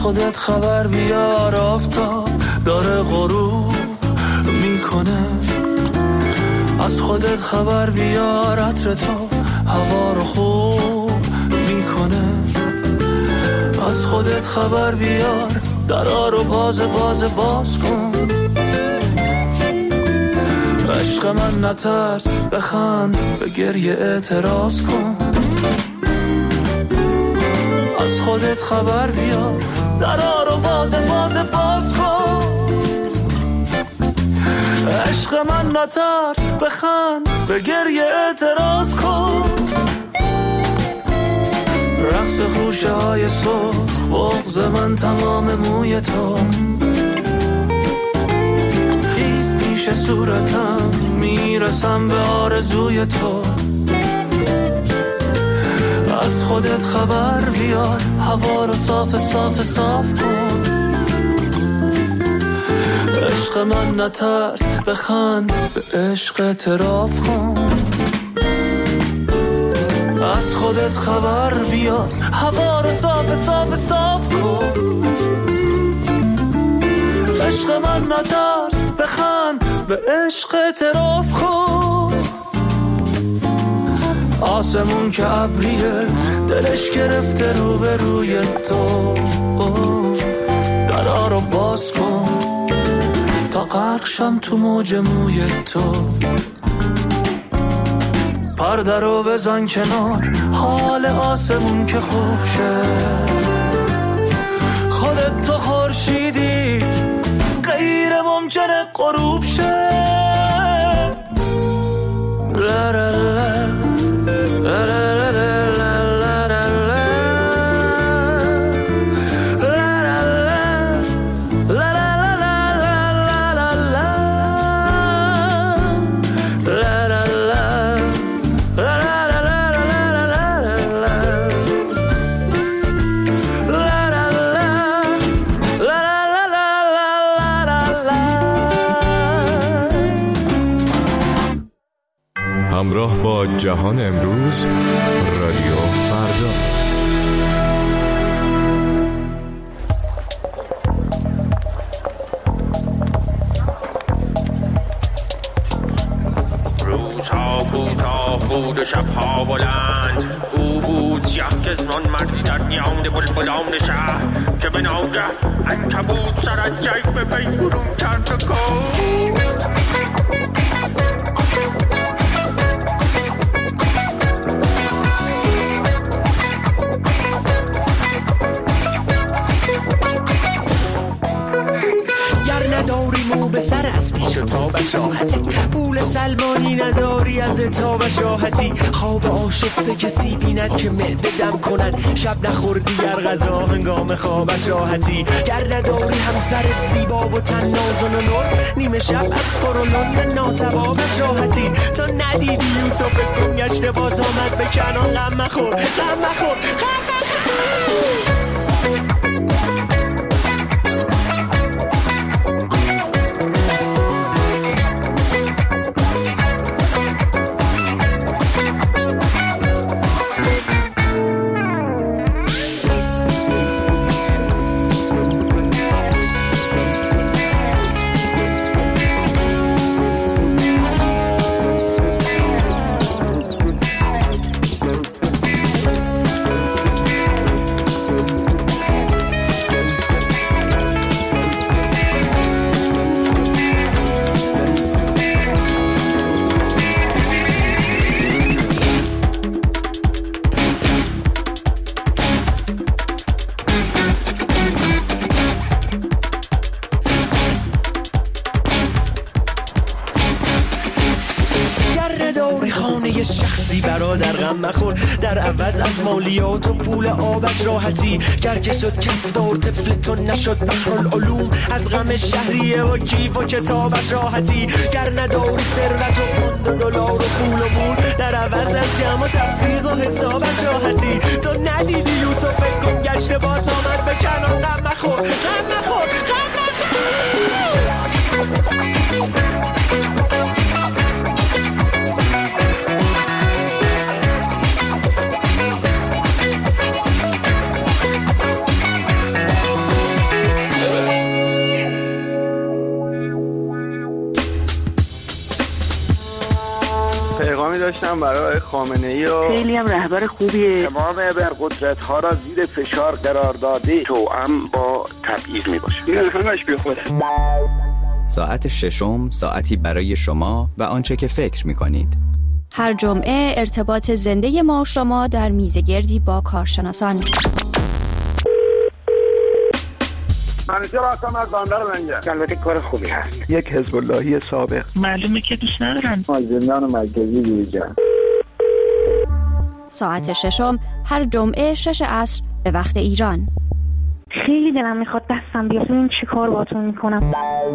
خودت خبر بیار، آفتاب داره غروب میکنه. از خودت خبر بیار، عطر تو هوا رو خوب میکنه. از خودت خبر بیار، درا رو باز کن. عشق من نترس، بخند، به گریه اعتراض کن. از خودت خبر بیار، درا رو باز کن. عشق من نترس، بخند، به گریه اعتراض کن. رقص خوشه های سرخ، بغض من تمام موی تو. خیس پیش صورتم، میرسم به آرزوی تو. از خودت خبر بیار، هوا رو صاف کن. عشق من نترس، بخند، به عشق اعتراف کن. از خودت خبر بیار، هوا رو صاف کن. عشق من نترس، بخند، به عشق اعتراف کن. آسمون که ابریه، دلش گرفته رو به روی تو. درا رو باز کن تا غرق شم تو موج موی تو. پرده رو بزن کنار، حال آسمون که خوب شه. خودت تو خورشیدی، غیر ممکنه غروب شه. لا لا لا لا لا لا لا لا لا. همراه با جهان امروز، رادیو فردا. روزها کوتاه بود و شبها بلند. او بود سیاه گزنان مردی در میان بلبلان شهر که به ناگه عنکبوت سر از جیب وی برون کرد و گفت نداری مو به سر از پیش و تابش راحتی. پول سلمانی نداری از تابش راحتی. خواب آشفته کسی بیند که معده دم کند. شب نخوردی گر غذا هنگام خوابش راحتی. گر نداری همسر زیبا و تن نازن و نور، نیمه شب از قرولون ناسبابش راحتی. تا ندیدی یوسف گم گشته باز آمد به کنان. غم مخور غم مخور غم مخور. در عوض از مالیات و پول آبش راحتی. گر که شد کفتار طفل تو نشد بحرالعلوم، از غم شهریه و کیف و کتابش راحتی. گر نداری ثروت و پوند و دلار و پول و مول، در عوض از جمع و تفریق و حسابش راحتی. تو ندیدی یوسف گم گشته باز آمد به کنان. غم مخور غم مخور غم مخور. هم برای خامنه‌ای و خیلی هم رهبر خوبیه. تمام ابرقدرت‌ها را زیر فشار قرار داده، توأم با تبعیض میباشه. این همش بیخوده. ساعت ششم، ساعتی برای شما و آنچه که فکر می‌کنید. هر جمعه ارتباط زنده ما و شما در میزگردی با کارشناسان. منیجر هستم از بندر منجر. البته کار خوبی هست. یک حزب اللهی سابق. معلومه که دوست ندارن. زندان مرکزی دیجا. ساعت ششم هر جمعه 6 عصر به وقت ایران. خیلی دلم میخواد دستم بیاد ببین چی کار باهاتون میکنم.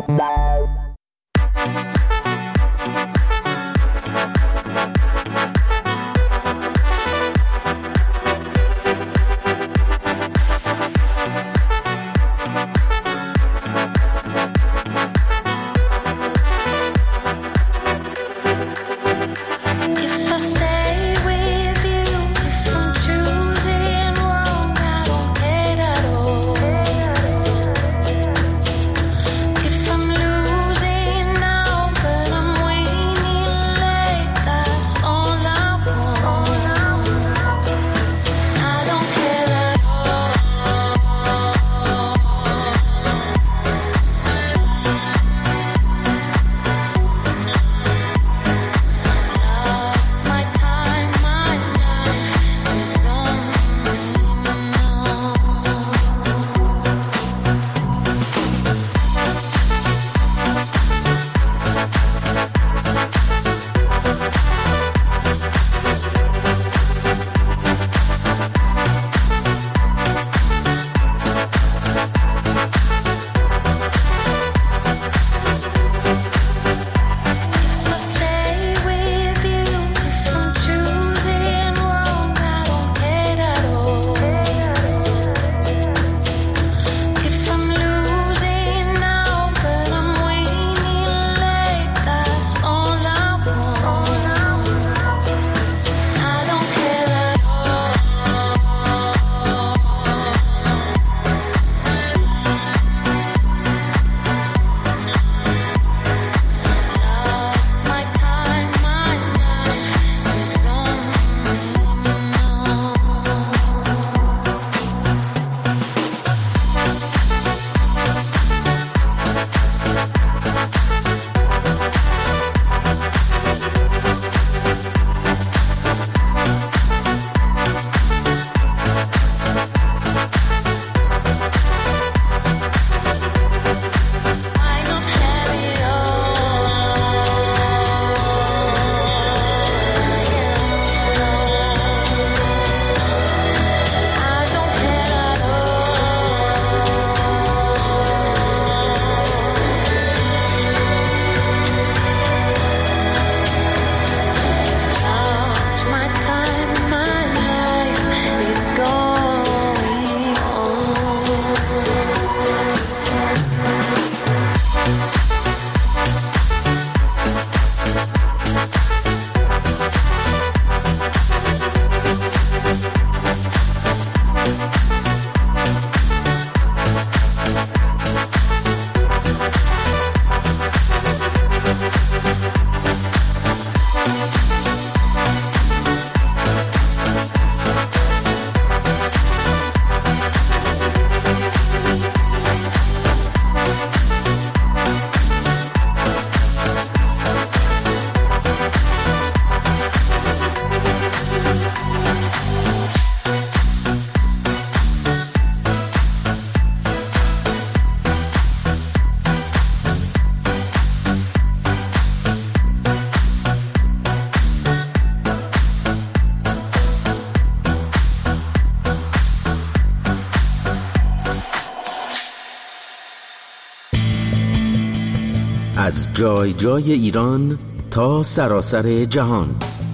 از جای جای ایران تا سراسر جهان.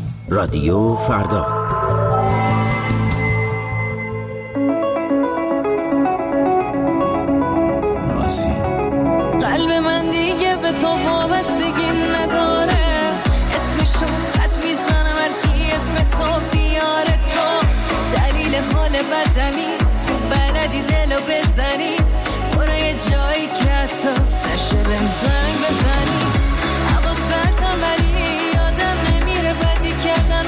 رادیو فردا. قلب من دیگه به تو وابستگی نداره، اسمشو خط میزنم هر کی اسم تو بیاره، تو دلیل حال بدمی بلدی دلو بزنی، برو یه جایی که حتی نشه بهم زنگ بزنی، حواس پرتم ولی یادم نمیره بدی کردم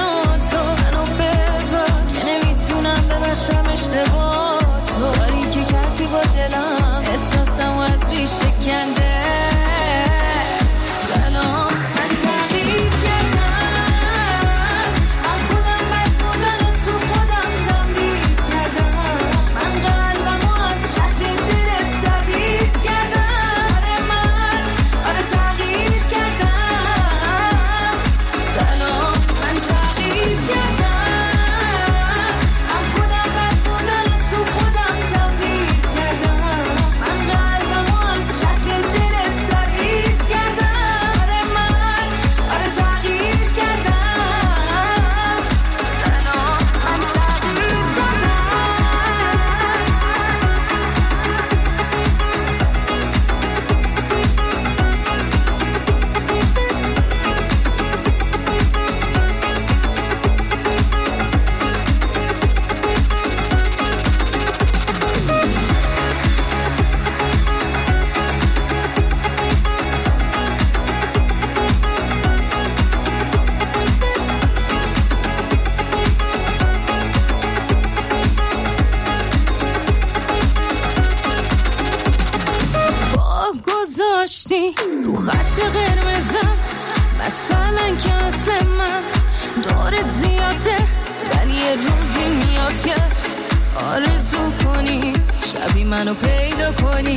گفتی رو خط قرمزم، مثلا که مثل من دارت زیاده، ولی یه روزی میاد که آرزو کنی شبی منو پیدا کنی.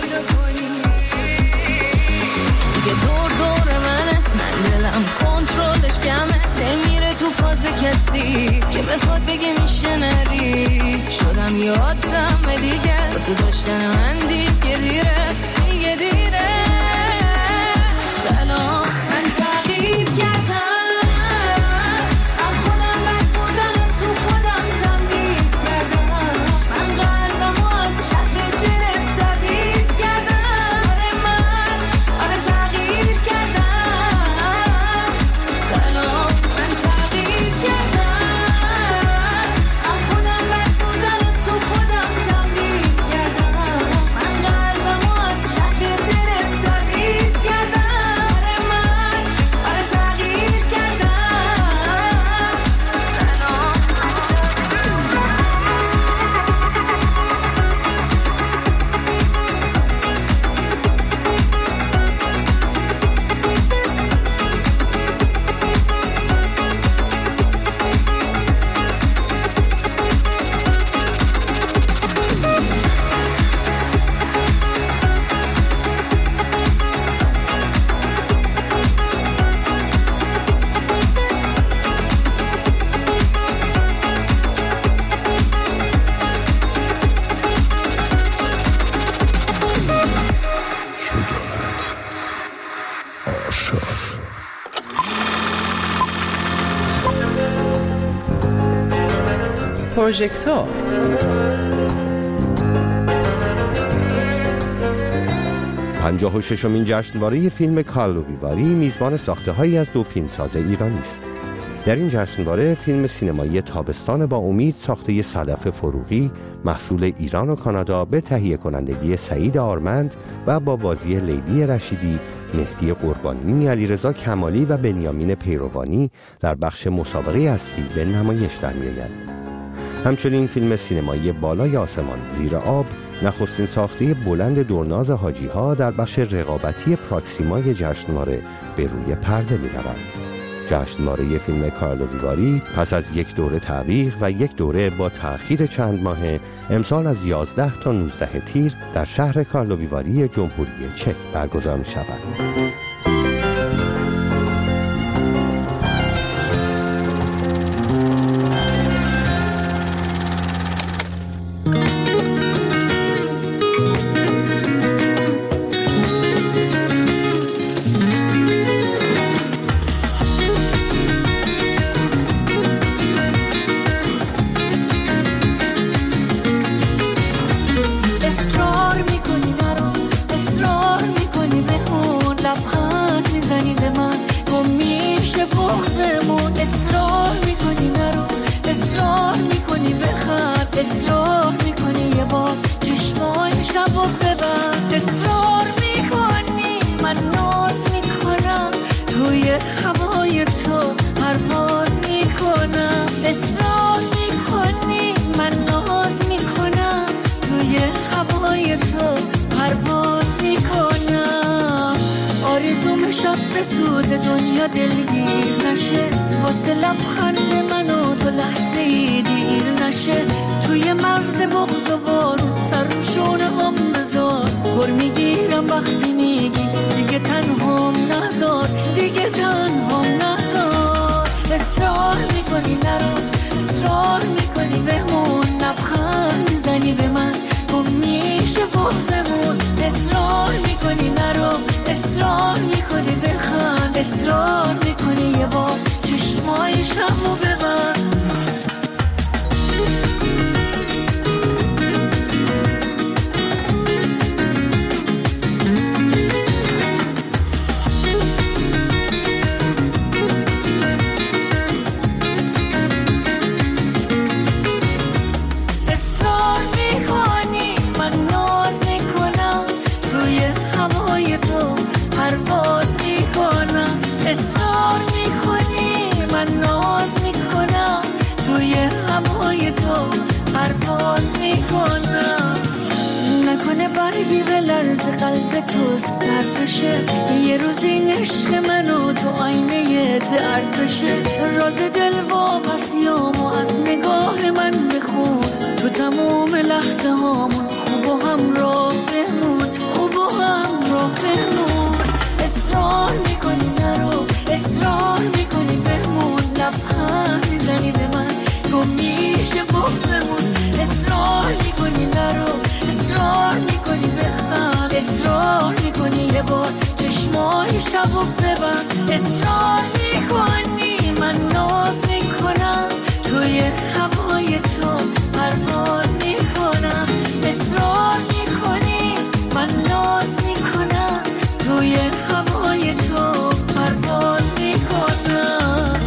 دیگه دور دور منه، من دلم کنترلش کمه، نمیره تو فاز کسی که بخواد بگه میشه نری. شدم یه آدم دیگه واسه داشتن من دیگه دیره، دیگه دیره. سلام، من تغییر کردم، از خودم بد بودن و تو خودم تمدید کردم. من قلبمو از شهر دلت تبعید کردم. آره تغییر کردم. سلام، من تغییر کردم، از خودم بد بودن و تو خودم تمدید کردم. من قلبمو از شهر دلت تبعید کردم. آره تغییر کردم. پروژکتور. پنجاه و ششمین جشنواره فیلم کارلووی میزبان ساخته‌هایی از دو فیلمساز ایرانی است. در این جشنواره فیلم سینمایی تابستان با امید ساخته صدف فروغی محصول ایران و کانادا به تهیه کنندگی سعید آرمند و با بازی لیلی رشیدی، مهدی قربانی، علیرضا کمالی و بنیامین پیروانی در بخش مسابقه اصلی به نمایش در می‌آید. همچنین فیلم سینمایی بالای آسمان زیر آب نخستین ساخته بلند دورناز حاجی‌ها در بخش رقابتی پراکسیمای جشنواره به روی پرده می‌رود. جشنواره فیلم کارلووی پس از یک دوره تعویق و یک دوره با تأخیر چند ماهه امسال از 11 تا 19 تیر در شهر کارلووی جمهوری چک برگزار می‌شود. دنیا دلگیر نشه، واسه لبخند من و تو لحظه ای دیر نشه. توی مرز بغض و بارون سر روشونه هم بذار، گر میگیرم وقتی میگی دیگه تنهام نذار، دیگه تنهام نذار. اصرار میکنی نرو، اصرار میکنی بمون، لبخند میزنی به من گم میشه بغضمون. اصرار میکنی نرو، اصرار میکنی بخند، اصرار میکنی یه بار چشمای شمو ببند. کنه برگی به لرز قلب تو سرد بشه، یه روز این عشق منو تو آینه درد بشه، راز دل واپسیامو از نگاه من بخون، تو تموم لحظه هامون خوب و همراه بمون، خوب و همراه بمون. اصرار میکنی نرو، اصرار میکنی بمون، لبخند میزنی به من تو میشه بغضمون، اصرار میکنی نرو، اصرار میکنی بخند، اصرار میکنی یه بار چشمای شبو ببند، اصرار میکنی من ناز میکنم توی هوای تو پرواز میکنم، اصرار میکنی من ناز میکنم توی هوای تو پرواز میکنم.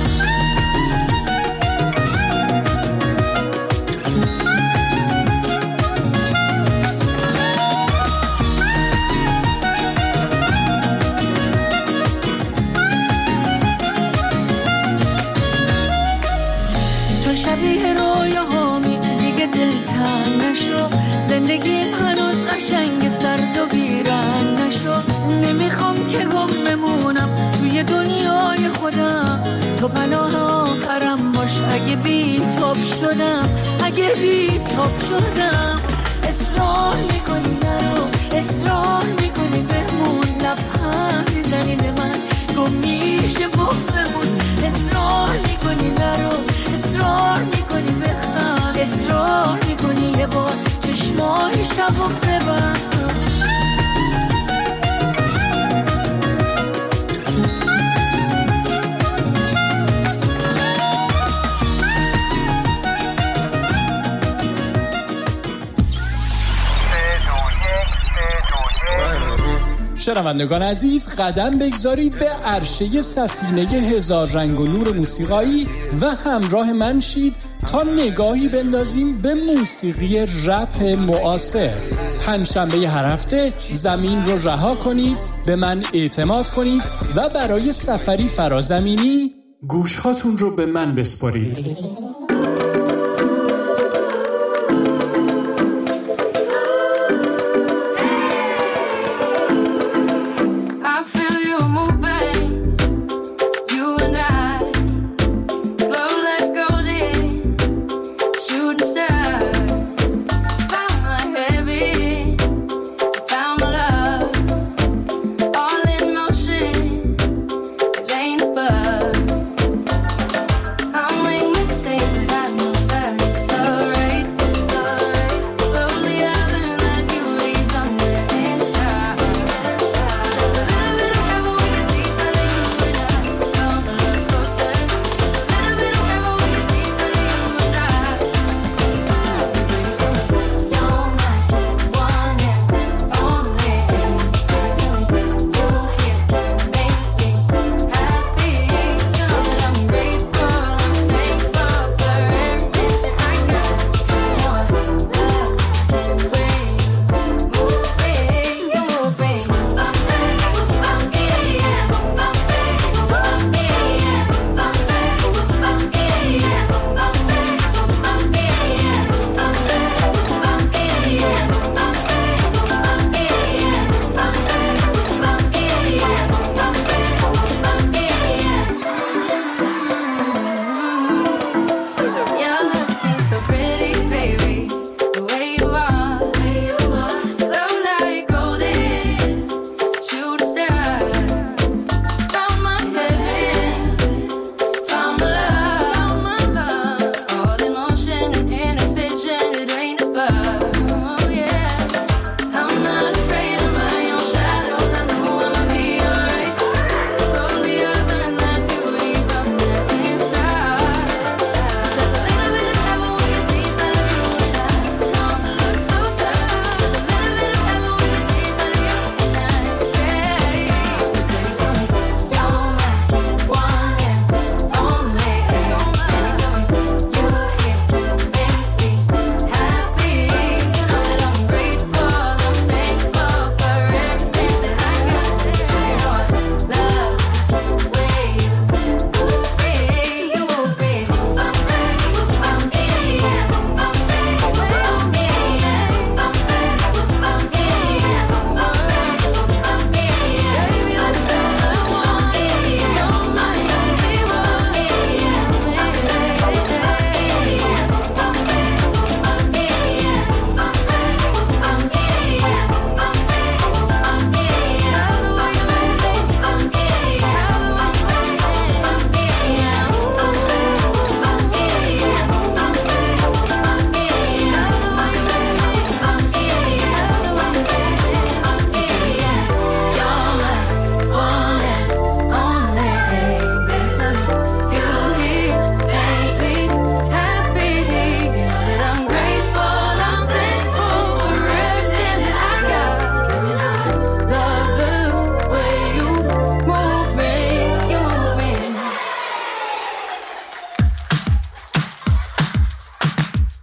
تو شبیه رویاهامی دیگه دلتنگ نشو، زندگیم هنوز قشنگ سرد و بیرنگ نشو، نمیخوام که گم بمونم توی دنیای خودم، تو پناه آخرم باش اگه بی تاب شدم، اگه بی تاب شدم. اصرار میکنی نرو، اصرار میکنی بمون، لبخند میزنی به من گم میشه بغضمون، اصرار میکنی نرو، اصرار میکنی بخند، اصرار میکنی یه بار چشمای شبو ببند. شنوندگان عزیز، قدم بگذارید به عرشه سفینه هزار رنگ و نور موسیقایی و همراه من شید تا نگاهی بندازیم به موسیقی رپ معاصر. پنجشنبه هر هفته زمین رو رها کنید، به من اعتماد کنید و برای سفری فرازمینی گوشهاتون رو به من بسپارید. Mistakes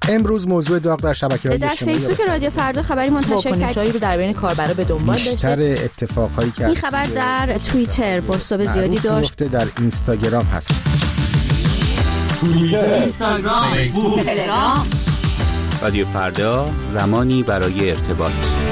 امروز موضوع داغ در شبکه‌های اجتماعی در فیسبوک رادیو فردا خبری منتشر کردن رو در بین کاربرا به دنبال داشته. بیشتر اتفاقهایی که این خبر در توییتر بازتاب زیادی داشت. در اینستاگرام هست. توییتر، اینستاگرام، فیسبوک، تلگرام. رادیو فردا، زمانی برای ارتباط.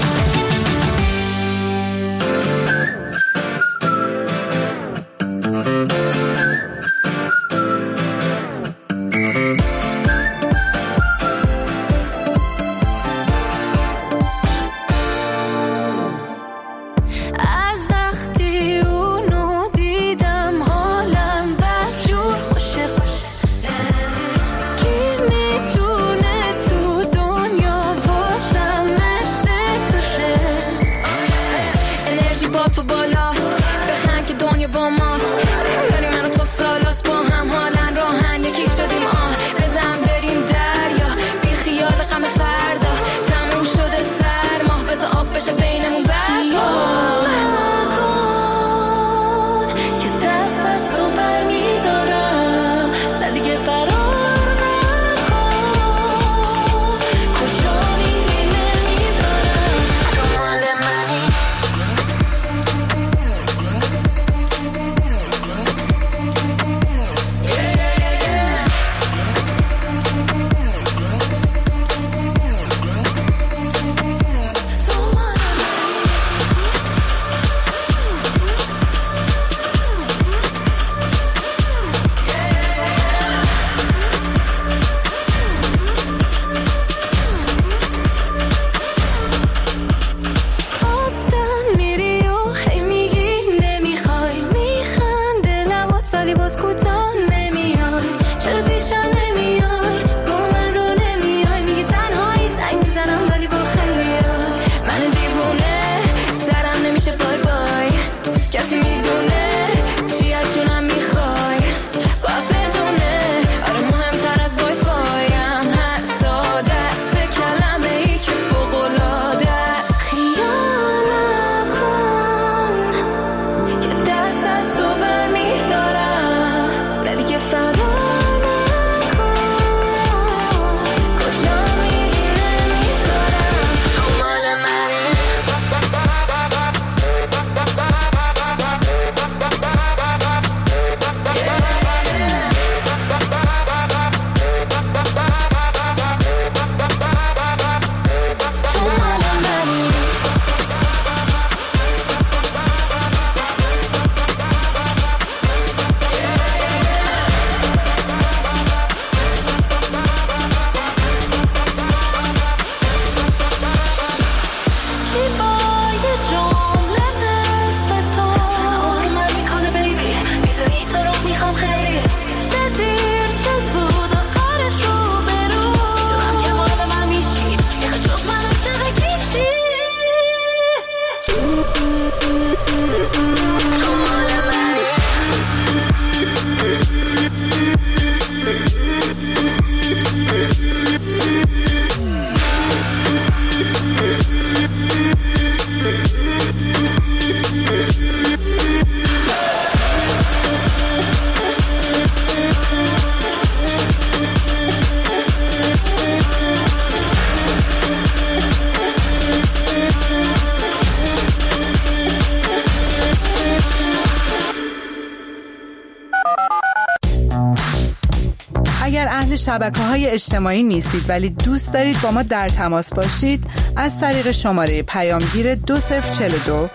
شبکه‌های اجتماعی نیستید ولی دوست دارید با ما در تماس باشید، از طریق شماره پیامگیر 2042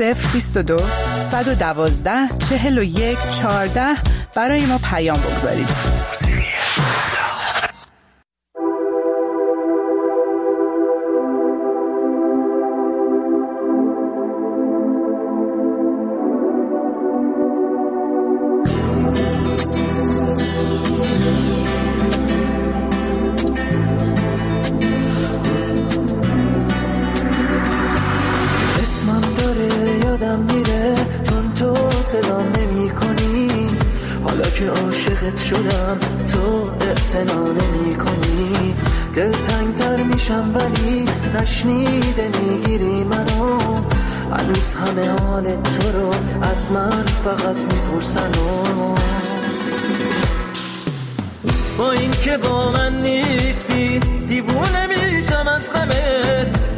022 112 41 14 برای ما پیام بگذارید. شدم تو اعتنا نمی کنی، دلتنگتر میشم ولی نشنیده میگیری منو، هنوز همه حال تو رو از من فقط میپرسن با این که با من نیستی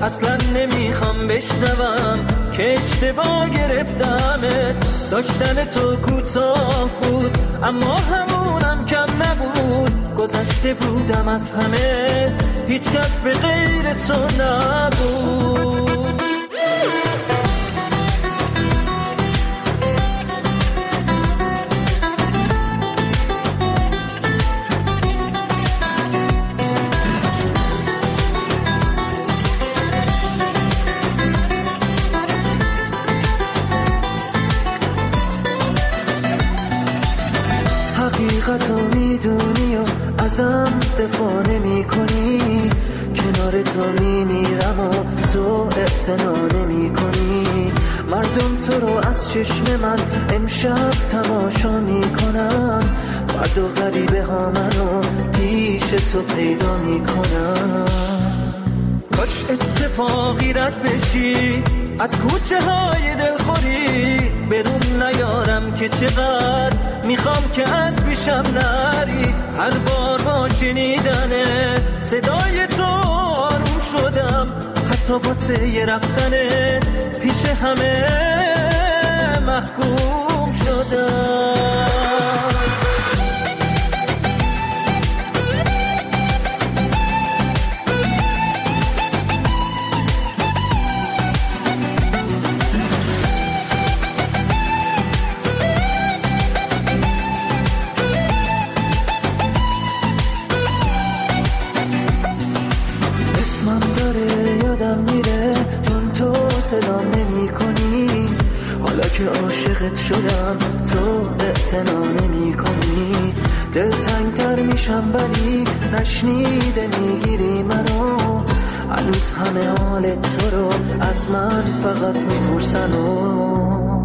اصلا نمیخوام بشنوم که اشتباه گرفتمه. داشتن تو کوتاه بود اما همونم کم نبود. گذشته بودم از همه، هیچ کس به غیر تو نبود. حقیقتو میدونی و ازم دفاع نمی کنی. کنار تو میمیرم و تو اعتنا نمی کنی. مردم تو رو از چشم من امشب تماشا میکنن. فردا غریبه ها منو پیش تو پیدا میکنن. کاش اتفاقی رد بشی از کوچه های دلخوری. برون نیارم که چقدر میخوام که از پیشم نری. هر بار با شنیدن صدای تو آروم شدم. حتی واسه یه رفتن پیش همه محکوم شدم. صدام نمی کنی. حالا که عاشقت شدم تو اعتنا نمی کنی. دل تنگتر میشم ولی نشنیده میگیری منو. هنوز همه حال تو رو از من فقط میپرسن و